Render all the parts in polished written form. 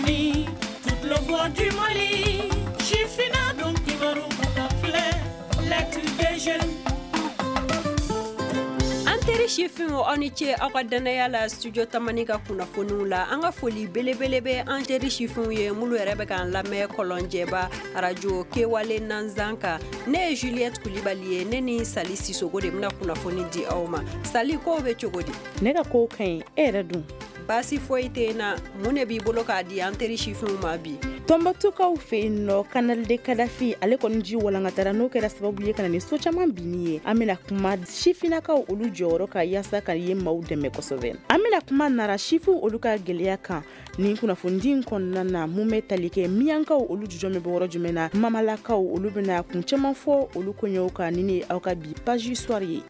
Mali, toute le voix du Mali. Chifina donc Kimaru Bukafle, l'actu des jeunes. Anteri shifin o oniche akadana ya la studio tamanika kuna fonula anga foli belebelebe anteri shifin ye mulu erebe kan lame kolonjeba radio kewale nanzanka ne Juliette Koulibaly ne ni Sali Sisoko de mna kuna foni di awma Sali ko be chogodi nega ko kan eredun basi foite na mune bi boloka di anteri shifin ma bi Tombouctou fe no Canal de Kadafi ale kɔni ji walangatara no kɛra sababu ye kana ni so caman bini ye amina kuma shifinakaw olu jɔyɔrɔ ka yasa ka ye maaw dɛmɛ kosɛbɛ amina kuma nara shifu olu ka gɛlɛya kan ni kunnafoni kɔnɔna na mun bɛ tali kɛ miyankaw olu jujɔn bɛ bɔ yɔrɔ jumɛn na mamalakaw olu bɛna kun caman fɔ olu kɔɲɔw kan ni ne aw ka bi page histoire ye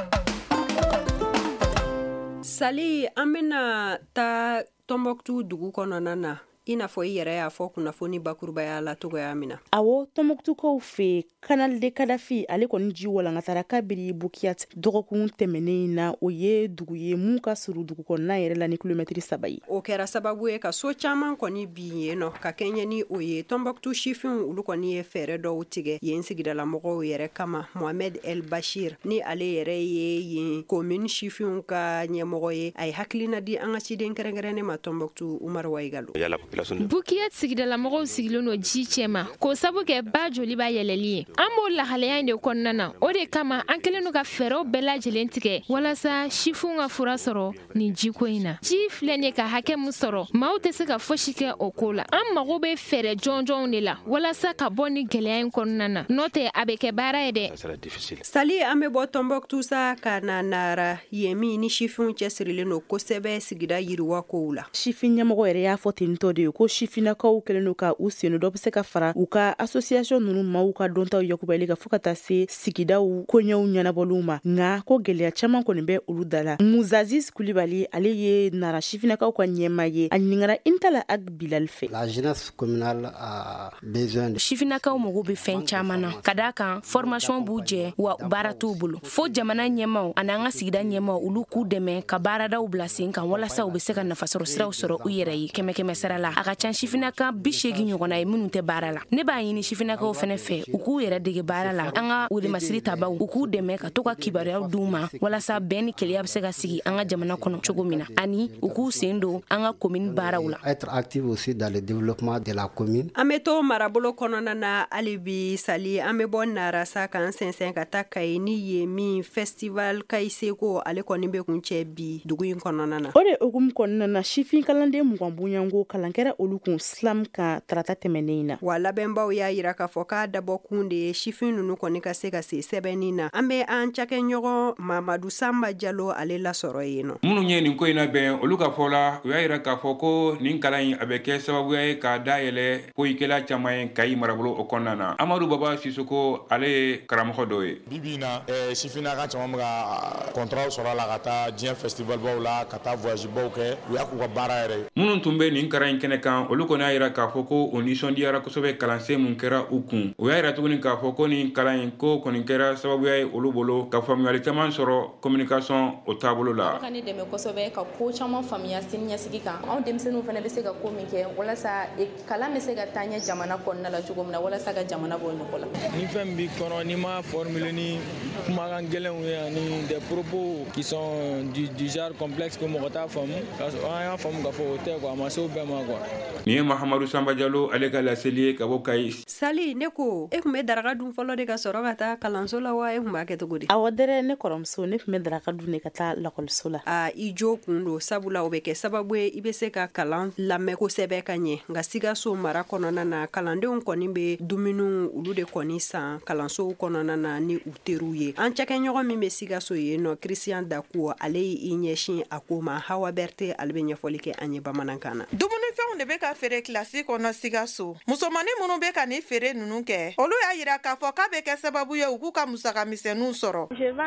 Sali amena ta Tombouctou dugu kɔnɔna na ina fo yɛrɛ y'a fɔ kunnafoni bakurubaya la togoya mina awo Tombouctou fe Canal de Kadafi ale kɔni ji walangatara kabiri Bukiyat dɔgɔkun tɛmɛnen na o ye dugu ye mun ka suru dugu kɔnɔna yɛrɛ la ni kilomɛtiri 3 ye o kɛra sababu ye ka so caman kɔni bi yen nɔ ka kɛɲɛ ni o ye Tombouctou shifin olu kɔni ye fɛɛrɛ dɔw tigɛ yen sigidala mɔgɔw yɛrɛ kama Mohamed El Bashir ni ale yɛrɛ ye yen commune shifin ka ɲɛmɔgɔ ye a ye hakilina di an ka ciden kɛrɛnkɛrɛnnen ma Tombouctou Umar Waigalo Bukiyat sigidala mɔgɔw sigilen no ji cɛma ko sabu kɛ ba joli b'a yɛlɛli ye an b'o lahalaya in de kɔnɔna na o de kama an kelen no ka fɛɛrɛw bɛɛ lajɛlen tigɛ walasa shifunw ka fura sɔrɔ nin jiko in na ji filɛ nin ka hakɛ mun sɔrɔ maaw tɛ se ka fosi kɛ o ko la an mago bɛ fɛɛrɛ jɔnjɔnw de la walasa ka bɔ ni gɛlɛya in kɔnɔna na n'o tɛ a bɛ kɛ baara ye dɛ Sali an bɛ bɔ Tombouctou sa ka na nara yen min ni shifunw cɛsirilen no kosɛbɛ sigida yiriwa kow la shifin ɲɛmɔgɔ yɛrɛ y'a fɔ tentɔ de ko shifinakaw kelen no ka u senu dɔ bɛ se ka fara u ka association nunu maaw ka dɔntaw yakubali ka fo ka taa se sigidaw koɲɛw ɲɛnabɔliw ma nka ko gɛlɛya caman kɔni bɛ olu da la Muzaziz Koulibaly ale ye nara shifinakaw ka ɲɛma ye a ɲiningara Intala Ag Bilal fɛ la jeunesse communale a besoin de shifinakaw mago bɛ fɛn caman na ka da kan formation b'u jɛ wa baara t'u bolo fo jamana ɲɛmaw ani an ka sigida ɲɛmaw olu k'u dɛmɛ ka baaradaw bila sen kan walasa u bɛ se ka nafasɔrɔ siraw sɔrɔ u yɛrɛ ye kɛmɛ sara la a ka ca shifinaka 80 ɲɔgɔnna ye minnu tɛ baara la ne b'a ɲini shifinakaw fɛnɛ fɛ u k'u yɛrɛ dege baara la an ka welemasiri tabaw u k'u dɛmɛ ka to ka kibaruyaw d'u ma walasa bɛn ni keleya bɛ se ka sigi an ka jamana kɔnɔ cogo min na ani u k'u sen don an ka commune baaraw la être active aussi dans le développement de la commune an bɛ to marabolo kɔnɔna na hali bi Sali an bɛ bɔ nara sa k'an sɛnsɛn ka taa Kayi ni ye min festival Kayi Seko ale kɔni bɛ kun cɛ bi dugu in kɔnɔna na o de hukumu kɔnɔna na shifin kalanden mugan bonyanko kalan kɛra olu kun Islam ka tarata tɛmɛnen na wa labɛnbaw y'a yira k'a fɔ k'a dabɔ kun de ye shifin nunu kɔni ka se ka se sɛbɛnni na an bɛ an cakɛɲɔgɔn Mamadu Samba Jalo ale lasɔrɔ yen nɔ minnu ye nin ko in labɛn olu ka fɔ la u y'a yira k'a fɔ ko nin kalan in a bɛ kɛ sababuya ye k'a dayɛlɛ foyikɛla caman ye Kayi marabolo o kɔnɔna na Amadu Baba Sisoko ale ye karamɔgɔ dɔ ye bibi na shifinaka caman bɛ ka contrat sɔrɔ la ka taa diɲɛ festival baw la ka taa voyage baw kɛ u y'a k'u ka baara yɛrɛ ye minnu tun bɛ nin kalan in kɛnɛ kan olu kɔni y'a yira k'a fɔ ko o nisɔndiyara kosɛbɛ kalansen mun kɛra u kun o y'a yira tuguni k'a fɔ ko nin kalan in ko kɔni kɛra sababuya ye olu bolo ka faamuyali caman sɔrɔ communication o taabolo la ka ne dɛmɛ kosɛbɛ ka ko caman faamuya sini ɲɛsigi kan anw denmisɛnninw fana bɛ se ka ko min kɛ walasa kalan bɛ se ka taa ɲɛ jamana kɔnɔna la cogo min na walasa ka jamana bɔ nɔgɔ la ni fɛn b'i kɔnɔ ni ma formuler ni kumakan gɛlɛnw ye ani des propos qui sont du genre complexe que mɔgɔ t'a faamu an y'a faamu k'a fɔ o tɛ quoi a ma se o bɛɛ ma quoi nin ye Mahamadu Samba Jalo ale ka laseli ye ka bɔ Kayi Sali ne ko e kun bɛ daraka dun fɔlɔ de ka sɔrɔ ka taa kalanso la wa e kun b'a kɛ cogo di awɔ dɛrɛ ne kɔrɔmuso ne kun bɛ daraka dun ne ka taa lakɔliso la i jo kun do sabula o bɛ kɛ sababu ye i bɛ se ka kalan lamɛn kosɛbɛ ka ɲɛ nka Sikaso mara kɔnɔna na kalandenw kɔni bɛ dumuniw olu de kɔni san kalansow kɔnɔna na ni u teriw ye an cakɛɲɔgɔn min bɛ Sikaso yen nɔ Christian Dakuo ale y'i ɲɛsin a ko ma Hawa Berté ale bɛ ɲɛfɔli kɛ an ye bamanankan na dumunifɛnw de bɛ ka feere kilasi kɔnɔ Sikaso musomanin minnu bɛ ka ni feere ninnu kɛ olu y'a yira k'a fɔ k'a bɛ kɛ sababu ye u k'u ka musaka misɛnninw sɔrɔ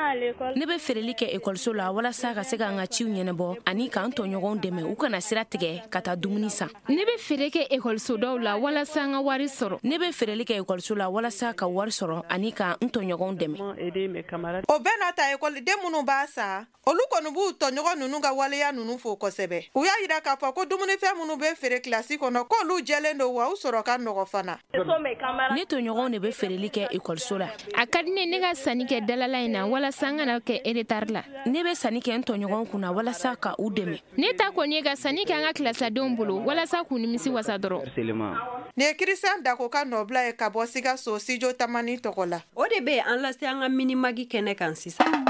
ne bɛ feereli kɛ ekɔliso la walasa ka se k'an ka ciw ɲɛnabɔ ani k'an tɔɲɔgɔnw dɛmɛ u kana sira tigɛ ka taa dumuni san ne bɛ feere kɛ ekɔliso dɔw la walasa an ka wari sɔrɔ ne bɛ feereli kɛ ekɔliso la walasa ka wari sɔrɔ ani ka n tɔɲɔgɔnw dɛmɛ o bɛɛ n'a ta ekɔliden minnu b'a sa olu kɔni b'u tɔɲɔgɔn ninnu ka waleya ninnu fo kosɛbɛ u y'a yira k'a fɔ ko dumunifɛn minnu bɛ feere feere kilasi kɔnɔ k'olu jɛlen do wa u sɔrɔ ka nɔgɔ fana. Ne tɔɲɔgɔnw de bɛ feereli kɛ ekɔliso la. A ka di ne ka sanni kɛ dalala in na walasa n kana kɛ eretari la. Ne bɛ sanni kɛ n tɔɲɔgɔnw kunna walasa ka u dɛmɛ. Ne ta kɔni ye ka sanni kɛ an ka kilasadenw bolo walasa k'u nimisi wasa dɔrɔn. Nin ye Christian Dako ka nɔbila ye ka bɔ Sikaso Sijo Tamani tɔgɔ la. O de bɛ an lase an ka minimagi kɛnɛ kan sisan.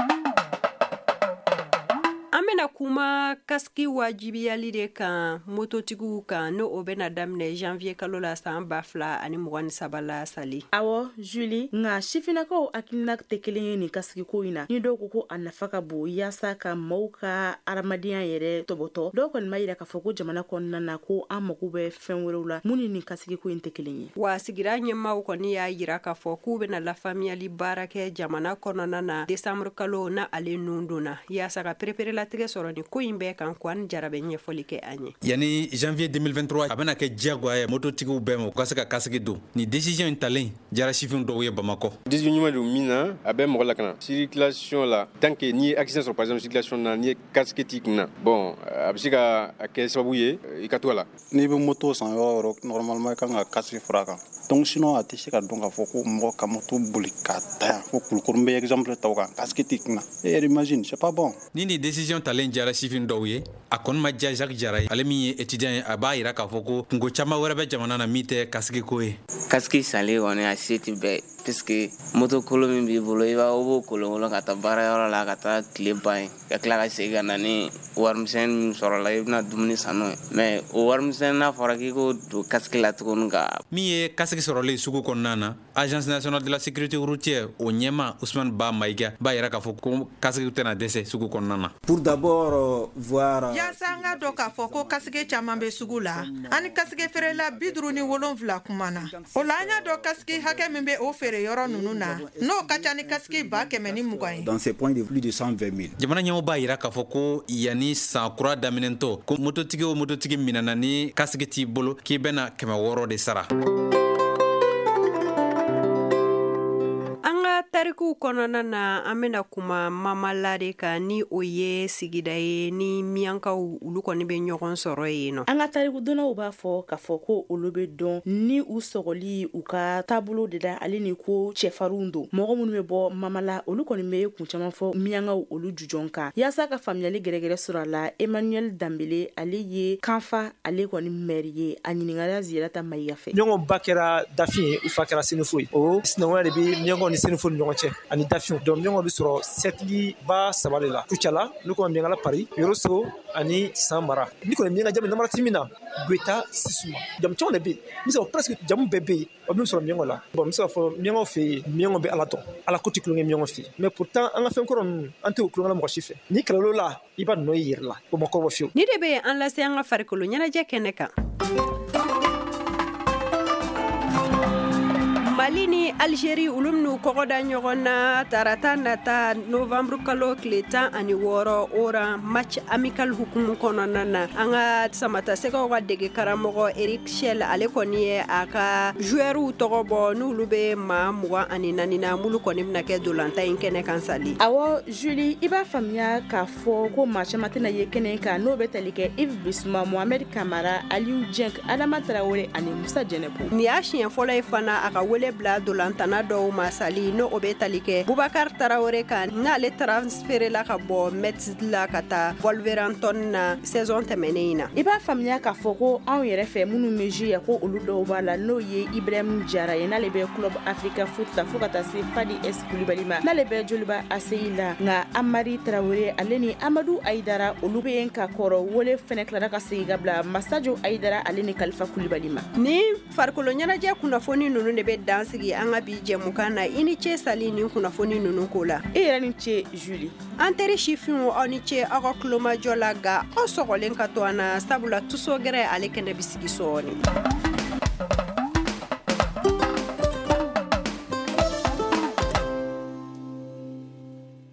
An bena kuma kaski wajibiyali de kan mototigiw kan no o bena daminɛ janvier kalo la san 2023 la sali. Awɔ Julie, nga sifinakaw hakilina tɛ kelen ye nin kasiki ko in na. Ni dɔw ko a nafa ka bon yaasa ka maaw ka adamadenya yɛrɛ tɔbɔtɔ. Dɔw kɔni ma yira k'a fɔ ko jamana kɔnɔna na ko an mago bɛ fɛn wɛrɛw la mun ni nin kasiki ko in tɛ kelen ye. Wa sigira ɲɛmaaw kɔni y'a yira k'a fɔ k'u bena lafaamuyali baara kɛ jamana kɔnɔna na décembre kalo na ale nun donna yaasa ka perepere latigɛ sɔrɔ ni ko in bɛɛ kan Kwan Jarabe ɲɛfɔli kɛ an ye. Yani janvier 2023 a bena kɛ diyagoya ye mototigiw bɛɛ ma u ka se ka kasigi don. Ni décision in talen jara sifin dɔw ye Bamakɔ. Décision ɲuman don min na a bɛ mɔgɔ lakana circulation la tant que ni accident sɔrɔ par exemple circulation na ni casque t'i kunna bon a bɛ se ka kɛ sababu ye I ka to a la. N'i bɛ moto san yɔrɔ yɔrɔ normalement I kan ka casque fura kan. Donc sinon a tɛ se ka dɔn k'a fɔ ko mɔgɔ ka moto boli ka ta yan fo Kulukoro bɛ exemple taw kan casque t'i kunna. Et imagine c'est pas bon. Ni décision talen jara sifin dɔw ye a kɔni ma diya Jacques Jara ye ale min ye étudiant ye a b'a yira k'a fɔ ko kungo caman wɛrɛ bɛ jamana na min tɛ kasigi ko ye. Kasigi salen kɔni a se tɛ bɛɛ puisque moto kolo min b'i bolo I b'o kolon ka taa baarayɔrɔ la ka taa tile ban ye ka tila ka segin ka na ni warimisɛn min sɔrɔ la I bɛna dumuni san n'o ye mais o warimisɛn n'a fɔra k'i ko don kasigi la tuguni ka. Min ye kasigi sɔrɔlen sugu kɔnɔna na agence nationale de la sécurité routière o ɲɛma Ousmane Ba Maïga b'a yira k'a fɔ ko kasigi tɛna dɛsɛ sugu kɔnɔna na. Pour d'abord voir. Yaasa an ka dɔn k'a fɔ ko kasigi caman bɛ sugu la ani kasigi feerela 57 kuma na. O la an y'a dɔn kasigi hakɛ min bɛ o feere yɔrɔ nunu na n'o ka ca ni kasigi 120,000 ye. Dans ces points de plus de 120,000. Jamana ɲɛmɔgɔ b'a yira k'a fɔ ko yanni san kura daminɛntɔ ko mototigi o mototigi minɛna ni kasigi t'i bolo k'i bɛna 600 de sara. Tarikuw kɔnɔna na an bena kuma mamala de kan ni o ye sigida ye ni miyankaw olu kɔni bɛ ɲɔgɔn sɔrɔ yen nɔ. An ka tariku donnaw b'a fɔ k'a fɔ ko olu bɛ dɔn ni u sɔgɔli u ka taabolo de da ale ni ko cɛfarinw don. Mɔgɔ minnu bɛ bɔ mamala olu kɔni bɛ kun caman fɔ miyankaw olu jujɔn kan. Yaasa ka faamuyali gɛrɛgɛrɛ sɔrɔ a la Emmanuel Dambele ale ye kanfa ale kɔni maire ye a ɲininkali Ziyarata Mayiga fɛ. Ɲɔgɔn ba kɛra dafin ye u fa kɛra senufo ye. O sinankunya de bɛ miyankaw ni senufo ni ɲɔgɔn cɛ ani dafin. Donc ɲɔgɔn bɛ sɔrɔ setigi ba 3 de la. Kucala n'u kɔni miyankala Paris Yoroso ani San Mara. Ni kɔni miyanka jamu namara ti min na Gueta Sisuma. Jamu caman de bɛ yen. N bɛ se presque jamu bɛɛ bɛ yen o bɛ sɔrɔ miyankaw la. Bon n bɛ se k'a fɔ miyankaw fɛ yen miyankaw bɛ Ala dɔn. Ala ko tɛ kulonkɛ miyankaw fɛ yen. Mais pourtant an ka fɛn kɔrɔ ninnu an tɛ o kulonkɛ la mɔgɔ si fɛ. Ni kɛlɛlo la I b'a nɔ I yɛrɛ la o ma kɔrɔbɔ fiyewu. Ni de bɛ an lase an ka farikolo ɲɛnajɛ kɛnɛ kan. Mali ni Algérie olu minnu kɔgɔda ɲɔgɔn na tarata nata novembre kalo tile 16 oran match amical hukumu kɔnɔna na an ka samatasɛgɛw ka dege karamɔgɔ Eric Shell ale kɔni ye a ka joueurs tɔgɔ bɔ n'olu bɛ maa 24 na mulu kɔni bɛna kɛ dolanta in kɛnɛ kan sali. Awɔ Julie I b'a faamuya k'a fɔ ko maa caman tɛna ye kɛnɛ kan n'o bɛ tali kɛ Yves Bissouma Mohamed Kamara Aliou Dieng Adama Traoré ani Musa Jɛnɛbu. Ni y'a siɲɛ fɔlɔ ye fana a ka wele bila dolantana dɔw ma sali no o bɛ tali kɛ Boubacar Traoré kan n'ale transféré la ka bɔ Metz la ka taa Wolverhampton na saison tɛmɛnen in na. I b'a faamuya k'a fɔ ko anw yɛrɛ fɛ minnu bɛ jouer ko olu dɔw b'a la n'o ye Ibrahim Diarra ye n'ale bɛ Club Africa Foot la fo ka taa se Fadi S Koulibaly ma n'ale bɛ Joliba ACI la nka Amari Traoré ale ni Amadou Aïdara olu bɛ yen ka kɔrɔ wele fɛnɛ tilara ka segin ka bila Masajo Aïdara ale ni Kalifa Koulibaly ma. Ni farikolo ɲɛnajɛ kunnafoni ninnu de bɛ dansigi an ka bi jɛmukan na I ni ce sali ni kunnafoni ninnu ko la. E yɛrɛ ni ce Julie. An teri sifinw aw ni ce aw ka kulomajɔ la nka aw sɔgɔlen ka to an na sabula tuso gɛrɛ ale kɛnɛ bi sigi sɔɔni.